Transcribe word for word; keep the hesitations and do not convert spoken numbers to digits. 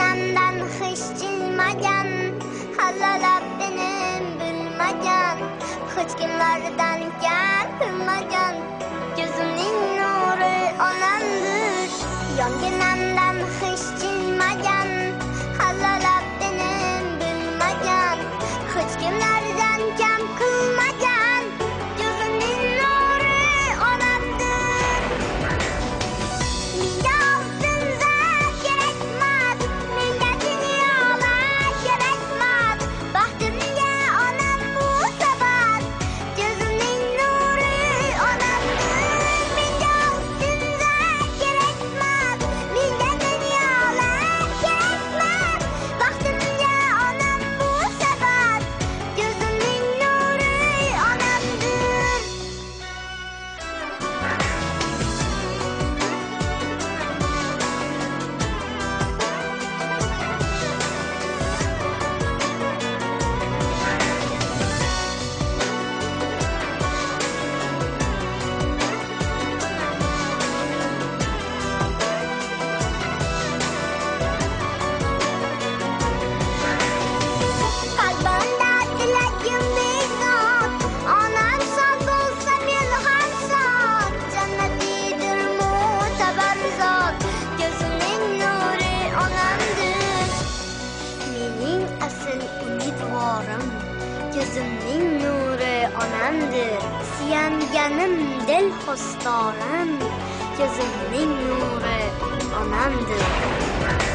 onamdan hiç cilmagan, halalab benim bilmagan, hiç kimlerden kam kılmagan, gözümning nuri onamdır. Yonginamdan hiç cilmagan, halalab benim bilmagan, hiç kimlerden kam kılmagan, gözümning nuri onamdır. Menga oltin zat kerakmas, menga dunyolar kerakmas, baxtimga onam bu sabab, gözümning nuri onamdir. Menga oltin zat kerakmas, menga dunyolar kerakmas, baxtimga onam bu sabab, gözümning nuri onamdir. Qalbimda tilagim bezot, onam sog' bo'lsa men ham sog', jannatlidir mo'tabar zot, gözümning nuri onamdir. Mening asl umidvorim, gözümning nuri onamdir. Suyanganim dil hostorim, gözümning nuri onamdir.